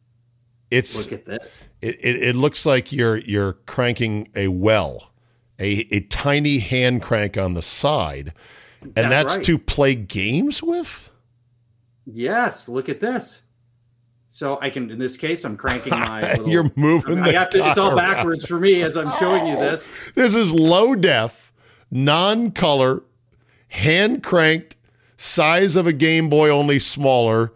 It's Look at this. it, it, it looks like you're you're cranking a well, a a tiny hand crank on the side, and that's, That's right. to play games with. Yes, look at this. So I can, in this case, I'm cranking my little, You're moving I the have to, it's all around. backwards for me as I'm showing you this. This is low def, non-color, hand cranked, size of a Game Boy, only smaller.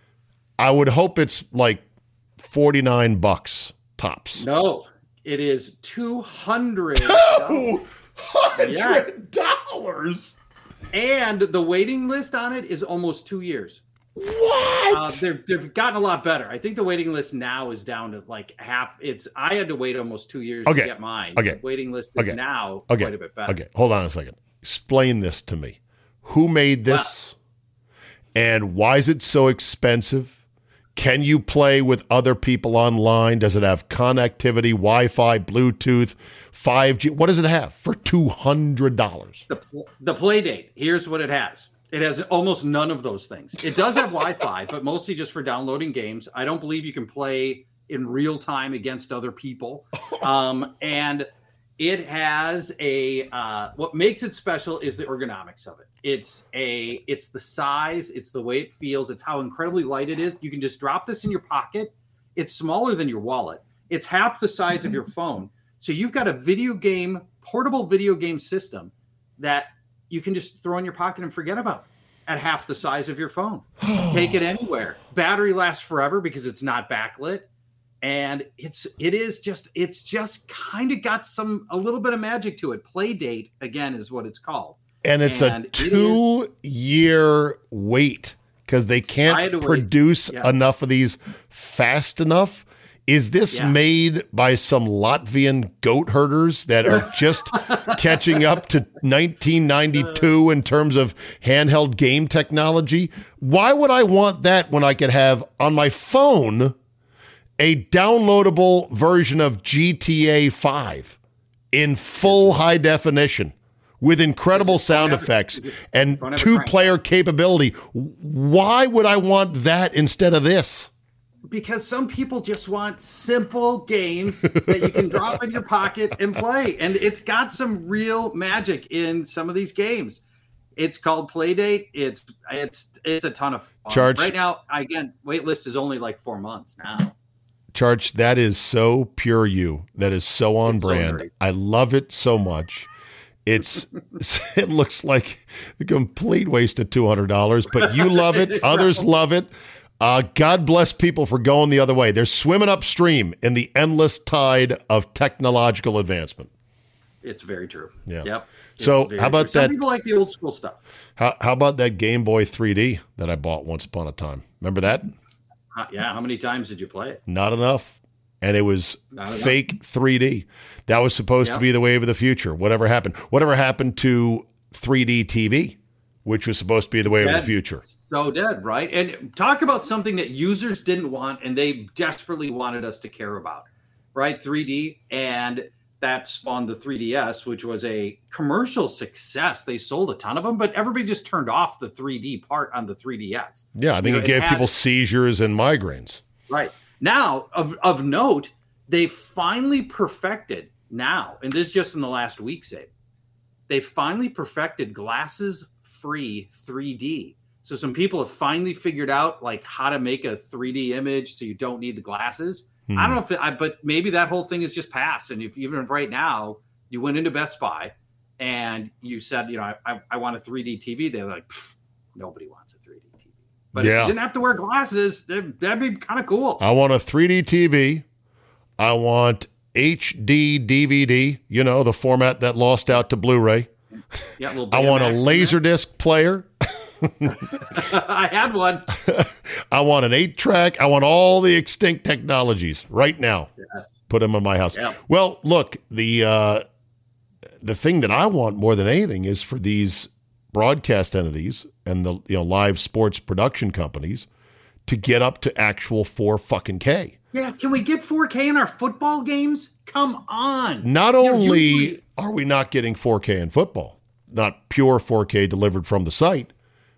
I would hope it's like forty-nine bucks tops. No, it is two hundred Two hundred dollars. And the waiting list on it is almost two years. What? Uh, they've, they've gotten a lot better. I think the waiting list now is down to like half. It's I had to wait almost two years Okay. to get mine. Okay. The waiting list is Okay. now Okay. quite a bit better. Okay, hold on a second. Explain this to me. Who made this? And why is it so expensive? Can you play with other people online? Does it have connectivity, Wi-Fi, Bluetooth, five G? What does it have for two hundred dollars? The, the play date, here's what it has. It has almost none of those things. It does have Wi-Fi, but mostly just for downloading games. I don't believe you can play in real time against other people. Um, and it has a uh, what makes it special is the ergonomics of it. It's a it's the size, it's the way it feels, it's how incredibly light it is. You can just drop this in your pocket. It's smaller than your wallet. It's half the size of your phone. So you've got a video game, portable video game system that you can just throw in your pocket and forget about at half the size of your phone. Take it anywhere. Battery lasts forever because it's not backlit. And it's it is just it's just kind of got some a little bit of magic to it. Play date again is what it's called. And it's And a it two-year wait because they I had can't to wait. produce Yeah. enough of these fast enough. Is this Yeah. made by some Latvian goat herders that are just catching up to nineteen ninety-two in terms of handheld game technology? Why would I want that when I could have on my phone a downloadable version of G T A five in full high definition with incredible sound have it. effects Just and don't have it two-player capability? Why would I want that instead of this? Because some people just want simple games that you can drop in your pocket and play. And it's got some real magic in some of these games. It's called Playdate. It's it's it's a ton of fun. Charge. Right now, again, wait list is only like four months now. Charge, that is so pure you. That is so on It's so brand. nerdy. I love it so much. It's it looks like a complete waste of two hundred dollars, but you love it. Others love it. Uh, God bless people for going the other way. They're swimming upstream in the endless tide of technological advancement. It's very true. Yeah. Yep. It's So, very how about true. Some that- people like the old school stuff. How, how about that Game Boy three D that I bought once upon a time? Remember that? Uh, yeah. How many times did you play it? Not enough. And it was Not enough. fake three D. That was supposed to Yep. be the wave of the future. Whatever happened? Whatever happened to three D T V, which was supposed to be the wave of Dead. the future? So dead, right? And talk about something that users didn't want and they desperately wanted us to care about, right? three D, and that spawned the three D S, which was a commercial success. They sold a ton of them, but everybody just turned off the three D part on the three D S. Yeah, I think You know, it it gave had- people seizures and migraines. Right. Now, of, of note, they finally perfected now, and this is just in the last week, say, they finally perfected glasses-free three D. So some people have finally figured out like how to make a three D image so you don't need the glasses. Hmm. I don't know if it, I, but maybe that whole thing is just passed. And if even if right now you went into Best Buy and you said, you know, I, I, I want a three D T V, they're like, nobody wants a three D T V. But if Yeah. you didn't have to wear glasses, that'd, that'd be kind of cool. I want a three D T V. I want H D D V D, you know, the format that lost out to Blu-ray. Yeah, a little I want a Betamax in laser disc player. there. I had one. I want an eight track. I want all the extinct technologies right now. Yes. Put them in my house. Yeah. Well, look, the uh, the thing that I want more than anything is for these broadcast entities and the you know live sports production companies to get up to actual four fucking K. Yeah, can we get four K in our football games? Come on. Not You know, only usually- are we not getting four K in football, not pure four K delivered from the site,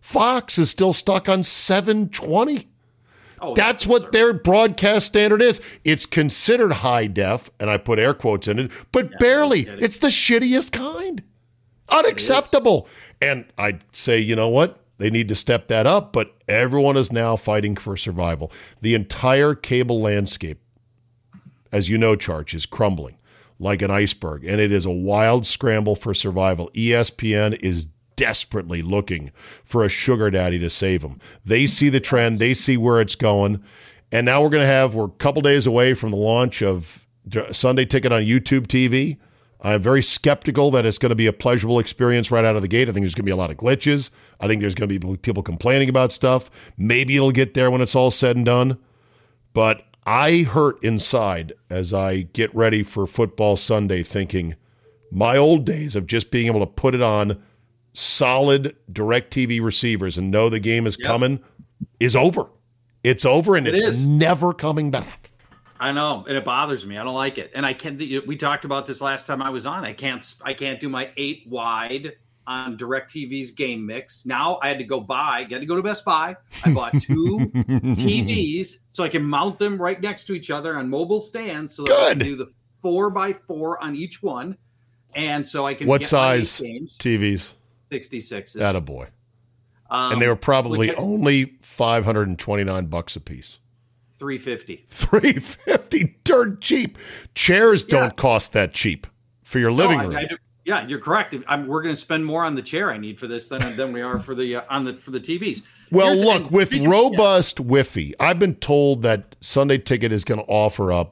Fox is still stuck on seven twenty. Oh, That's yes, what sir. their broadcast standard is. It's considered high def, and I put air quotes in it, but barely. kidding. It's the shittiest kind. Unacceptable. And I'd say, you know what? They need to step that up, but everyone is now fighting for survival. The entire cable landscape, as you know, Charge, is crumbling like an iceberg, and it is a wild scramble for survival. E S P N is desperately looking for a sugar daddy to save them. They see the trend. They see where it's going. And now we're going to have, we're a couple days away from the launch of Sunday Ticket on YouTube T V. I'm very skeptical that it's going to be a pleasurable experience right out of the gate. I think there's going to be a lot of glitches. I think there's going to be people complaining about stuff. Maybe it'll get there when it's all said and done. But I hurt inside as I get ready for football Sunday thinking my old days of just being able to put it on solid DirecTV receivers and know the game is yep. coming is over. It's over, and it it's is. never coming back. I know, and it bothers me. I don't like it, and I can't. We talked about this last time I was on. I can't. I can't do my eight wide on DirecTV's game mix. Now I had to go buy. Got to go to Best Buy. I bought two T Vs so I can mount them right next to each other on mobile stands, so that Good. I can do the four by four on each one, and so I can. What get size games. T Vs? sixty-sixes. Attaboy. Um, and they were probably which, only five hundred twenty-nine bucks a piece. three fifty. three fifty, dirt cheap. Chairs Yeah. don't cost that cheap for your living No, I- room. I do- yeah, you're correct. I'm, we're going to spend more on the chair I need for this than than we are for the uh, on the for the T Vs. Well, Here's- look, and with speaking- robust Wi-Fi, I've been told that Sunday Ticket is going to offer up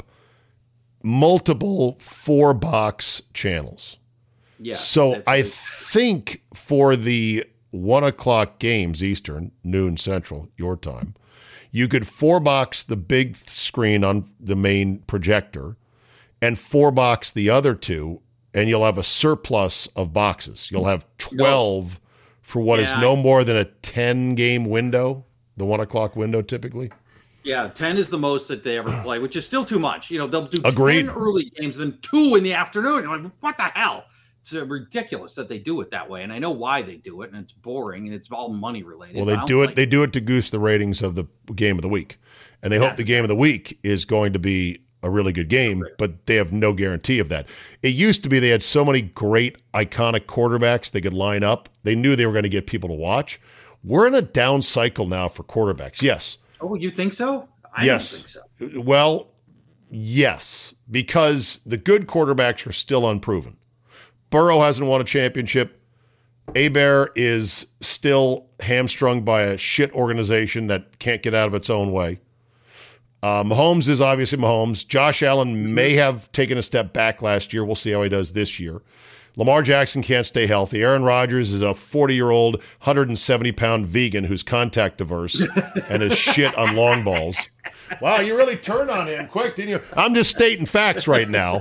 multiple four-box channels. Yeah, so that's I right. think for the one o'clock games Eastern, noon Central, your time, you could four-box the big screen on the main projector and four-box the other two, and you'll have a surplus of boxes. You'll have twelve for what is Yeah. no more than a ten-game window, the one o'clock window typically. Yeah, ten is the most that they ever play, which is still too much. You know, they'll do Agreed. ten early games, then two in the afternoon. You're like, what the hell? It's uh, ridiculous that they do it that way, and I know why they do it, and it's boring, and it's all money related. Well, but they I don't do it. like- They do it to goose the ratings of the game of the week, and they hope That's the game of the week is going to be a really good game. But they have no guarantee of that. It used to be they had so many great, iconic quarterbacks they could line up. They knew they were going to get people to watch. We're in a down cycle now for quarterbacks. Yes. Oh, you think so? I yes. don't think so. Well, yes, because the good quarterbacks are still unproven. Burrow hasn't won a championship. Hebert is still hamstrung by a shit organization that can't get out of its own way. Uh, Mahomes is obviously Mahomes. Josh Allen may have taken a step back last year. We'll see how he does this year. Lamar Jackson can't stay healthy. Aaron Rodgers is a forty-year-old, one hundred seventy pound vegan who's contact diverse and is shit on long balls. Wow, you really turned on him quick, didn't you? I'm just stating facts right now.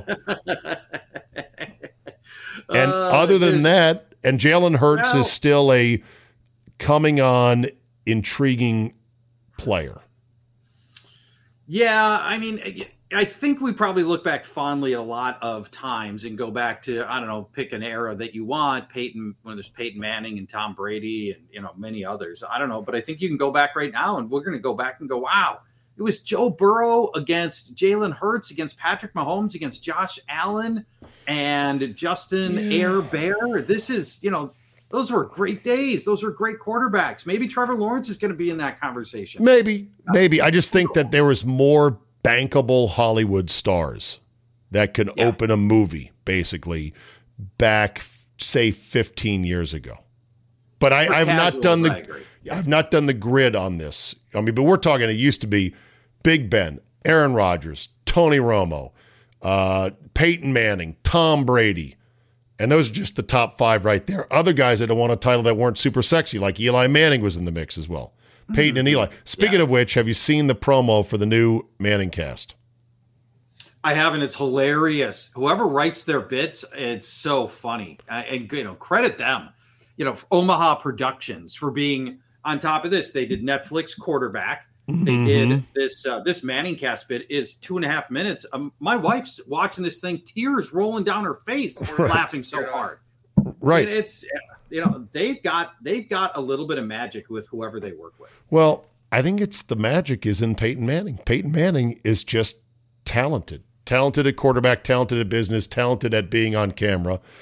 And Uh, other than there's- that, and Jalen Hurts No. is still a coming on, intriguing player. Yeah, I mean, I think we probably look back fondly at a lot of times and go back to, I don't know, pick an era that you want. Peyton, when there's Peyton Manning and Tom Brady and, you know, many others. I don't know, but I think you can go back right now and we're going to go back and go, wow, it was Joe Burrow against Jalen Hurts, against Patrick Mahomes, against Josh Allen and Justin Yeah. Air Bear. This is, you know, those were great days. Those were great quarterbacks. Maybe Trevor Lawrence is going to be in that conversation. Maybe, maybe. I just think that there was more bankable Hollywood stars that can Yeah. open a movie, basically, back, say, fifteen years ago. But I, For I've not casuals, done I the agree. I've not done the grid on this. I mean, but we're talking. It used to be Big Ben, Aaron Rodgers, Tony Romo, uh, Peyton Manning, Tom Brady. And those are just the top five right there. Other guys that have won a title that weren't super sexy, like Eli Manning was in the mix as well. Peyton and Eli. Speaking Yeah. of which, have you seen the promo for the new Manning cast? I haven't. It's hilarious. Whoever writes their bits, it's so funny. Uh, and, you know, credit them. You know, Omaha Productions for being on top of this. They did Netflix Quarterback. They Mhm. did this. Uh, this Manning cast bit is two and a half minutes. Um, my wife's watching this thing, tears rolling down her face, Right. laughing so hard. Right. And it's you know they've got they've got a little bit of magic with whoever they work with. Well, I think it's the magic is in Peyton Manning. Peyton Manning is just talented. Talented at quarterback, talented at business, talented at being on camera.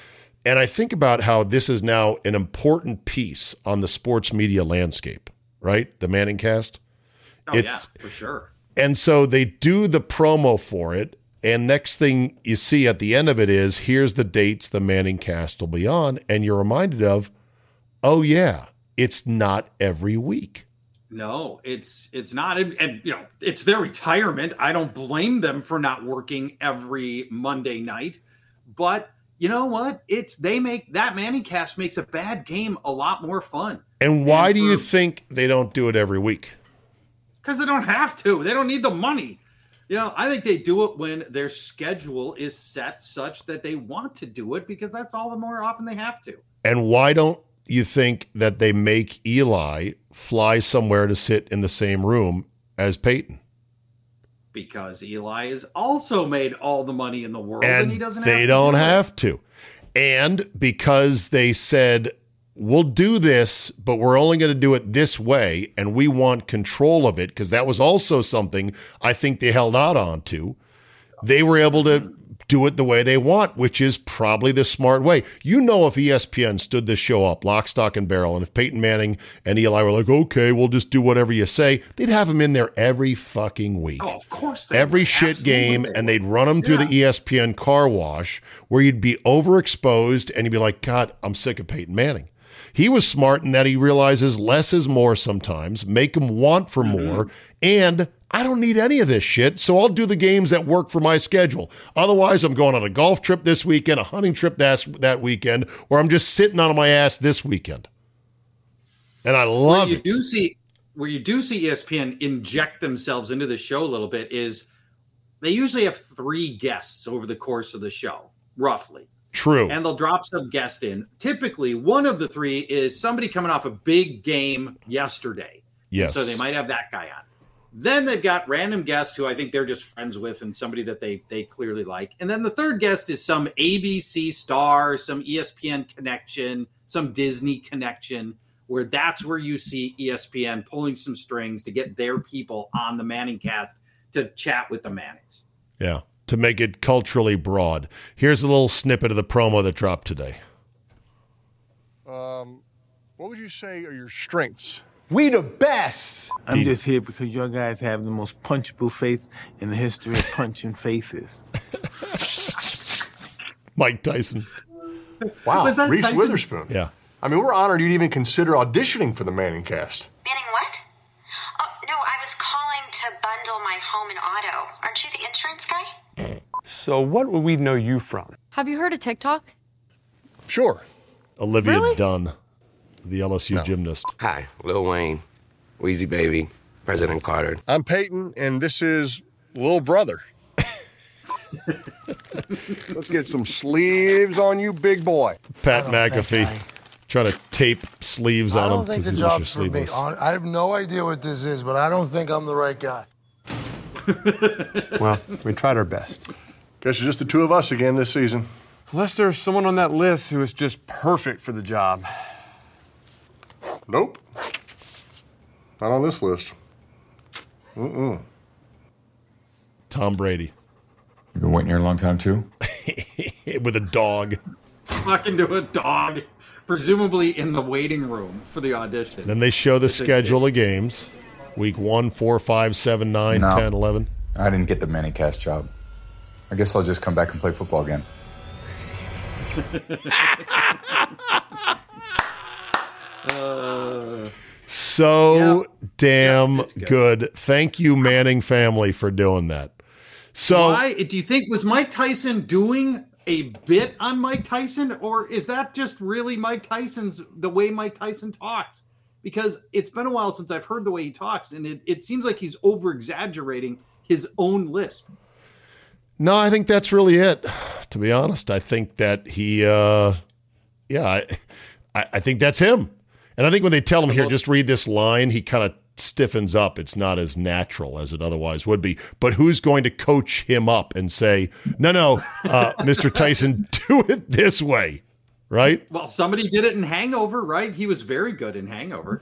And I think about how this is now an important piece on the sports media landscape, right? The Manning cast. Oh, it's, yeah, for sure. And so they do the promo for it. And next thing you see at the end of it is, here's the dates the Manning cast will be on. And you're reminded of, oh, yeah, it's not every week. No, it's it's not. And, and, you know, it's their retirement. I don't blame them for not working every Monday night. But you know what? It's they make that Manning cast makes a bad game a lot more fun. And why and for, do you think they don't do it every week? Because they don't have to. They don't need the money. You know, I think they do it when their schedule is set such that they want to do it, because that's all the more often they have to. And why don't you think that they make Eli fly somewhere to sit in the same room as Peyton? Because Eli has also made all the money in the world, and, and he doesn't. They have to don't do have it. to, and because they said we'll do this, but we're only going to do it this way, and we want control of it, because that was also something I think they held out on to. They were able to do it the way they want, which is probably the smart way. You know, if E S P N stood this show up, lock, stock, and barrel, and if Peyton Manning and Eli were like, okay, we'll just do whatever you say, they'd have him in there every fucking week. Oh, of course they Every would. shit Absolutely game, they and would. they'd run them through Yeah. the E S P N car wash, where you'd be overexposed, and you'd be like, God, I'm sick of Peyton Manning. He was smart in that he realizes less is more sometimes, make him want for Mm-hmm. more, and I don't need any of this shit, so I'll do the games that work for my schedule. Otherwise, I'm going on a golf trip this weekend, a hunting trip that, that weekend, or I'm just sitting on my ass this weekend. And I love where you it. Do see, where you do see E S P N inject themselves into the show a little bit is they usually have three guests over the course of the show, roughly. True. And they'll drop some guest in. Typically, one of the three is somebody coming off a big game yesterday. Yes. So they might have that guy on. Then they've got random guests who I think they're just friends with and somebody that they they clearly like. And then the third guest is some A B C star, some E S P N connection, some Disney connection, where that's where you see E S P N pulling some strings to get their people on the Manning cast to chat with the Mannings. Yeah, to make it culturally broad. Here's a little snippet of the promo that dropped today. Um, what would you say are your strengths? We the best. I'm just here because your guys have the most punchable face in the history of punching faces. Mike Tyson. Wow, Was that Reese Tyson? Witherspoon. Yeah. I mean, we're honored you'd even consider auditioning for the Manning cast. Manning what? Oh, no, I was calling to bundle my home and auto. Aren't you the insurance guy? So what would we know you from? Have you heard of TikTok? Sure. Olivia Really? Dunn, the L S U gymnast. Hi, Lil Wayne, Wheezy Baby, President Carter. I'm Peyton, and this is Lil Brother. Let's get some sleeves on you, big boy. Pat I don't think McAfee trying to tape sleeves I on him don't think because the he was job's for me. sleeveless. Hon- I have no idea what this is, but I don't think I'm the right guy. Well, we tried our best. Guess it's just the two of us again this season. Unless there's someone on that list who is just perfect for the job. Nope. Not on this list. Mm-mm. Tom Brady. You've been waiting here a long time, too? With a dog. Talking to a dog, presumably in the waiting room for the audition. Then they show the schedule of games. Week one, four, five, seven, nine, No. ten, eleven. I didn't get the Manning cast job. I guess I'll just come back and play football again. Uh, So Yep. damn Yep, it's good. good. Thank you, Manning family, for doing that. So why do you think was Mike Tyson doing a bit on Mike Tyson, or is that just really Mike Tyson's the way Mike Tyson talks? Because it's been a while since I've heard the way he talks, and it, it seems like he's over exaggerating his own lisp. no, I think that's really it. To be honest, I think that he, uh, yeah, I, I, I think that's him. And I think when they tell him here, just read this line, he kind of stiffens up. It's not as natural as it otherwise would be. But who's going to coach him up and say, no, no, uh, Mister Tyson, do it this way, right? Well, somebody did it in Hangover, right? He was very good in Hangover.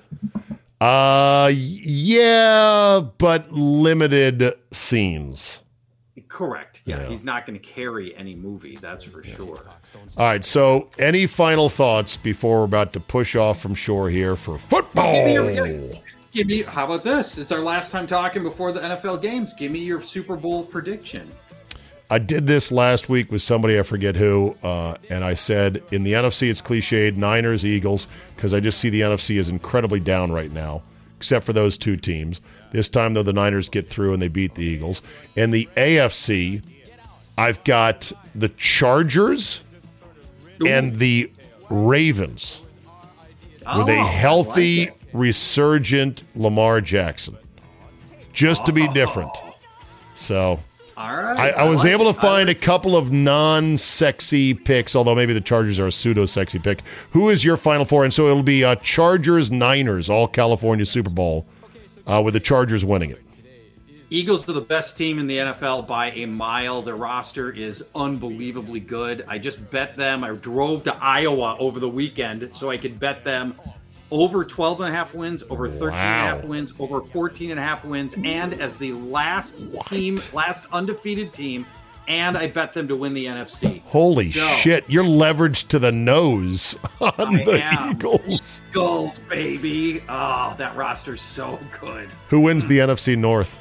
Uh, yeah, but limited scenes. Correct. Yeah, Yeah. he's not going to carry any movie. That's for sure. All right. So, any final thoughts before we're about to push off from shore here for football? Give me, your, give me. How about this? It's our last time talking before the N F L games. Give me your Super Bowl prediction. I did this last week with somebody, I forget who, uh, and I said in the N F C it's cliched, Niners, Eagles, because I just see the N F C is incredibly down right now, except for those two teams. This time, though, the Niners get through and they beat the Eagles. And the A F C, I've got the Chargers Ooh. and the Ravens oh, with a healthy, like resurgent Lamar Jackson, just oh. to be different. So All right, I, I, I was like able it. to find like a couple of non-sexy picks, although maybe the Chargers are a pseudo-sexy pick. Who is your Final Four? And so it'll be uh, Chargers-Niners, all California Super Bowl. Uh, with the Chargers winning it. Eagles are the best team in the N F L by a mile. Their roster is unbelievably good. I just bet them. I drove to Iowa over the weekend so I could bet them over twelve and a half wins, over thirteen wow. and a half wins, over fourteen and a half wins, and as the last what? team, last undefeated team, and I bet them to win the N F C. Holy so, shit. You're leveraged to the nose on I the am. Eagles. Eagles, baby. Oh, that roster's so good. Who wins the N F C North?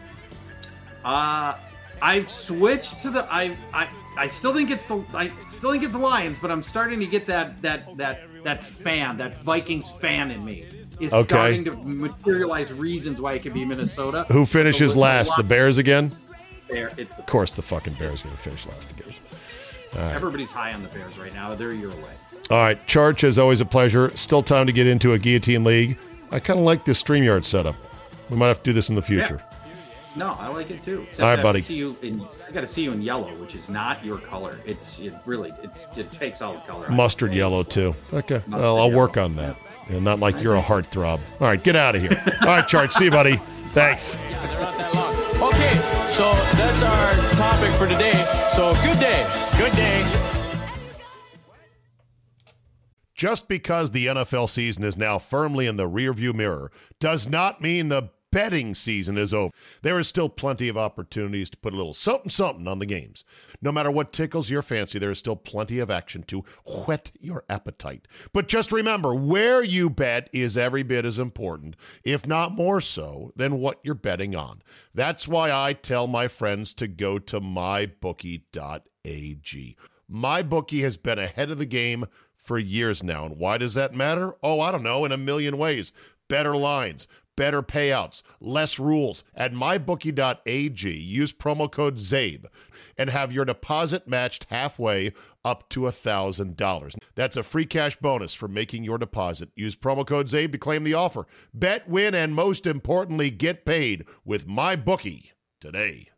Uh, I've switched to the I I I still think it's the I still think it's the Lions, but I'm starting to get that that that that fan, that Vikings fan in me is okay. starting to materialize reasons why it could be Minnesota. Who finishes so last? The Bears again? There, it's the of course, the fucking Bears are going to finish last again. All right. Everybody's high on the Bears right now. They're a year away. All right, Charch, as always, a pleasure. Still time to get into a Guillotine League. I kind of like this StreamYard setup. We might have to do this in the future. Yeah. No, I like it too. Except all right, I buddy. See you in, I got to see you in yellow, which is not your color. It's it really it's it takes all the color. Mustard yellow too. Okay, Mustard well, I'll yellow. work on that. Yeah, not like you're a heartthrob. All right, get out of here. All right, Charch. See you, buddy. Thanks. Yeah, they're not that long. Okay, so that's our topic for today. So good day. Good day. Just because the N F L season is now firmly in the rearview mirror does not mean the betting season is over. There is still plenty of opportunities to put a little something something on the games. No matter what tickles your fancy, there is still plenty of action to whet your appetite. But just remember, where you bet is every bit as important, if not more so, than what you're betting on. That's why I tell my friends to go to my bookie dot a g. MyBookie has been ahead of the game for years now. And why does that matter? Oh, I don't know, in a million ways. Better lines, better payouts, less rules. At my bookie dot a g, use promo code ZABE and have your deposit matched halfway up to one thousand dollars. That's a free cash bonus for making your deposit. Use promo code ZABE to claim the offer. Bet, win, and most importantly, get paid with MyBookie today.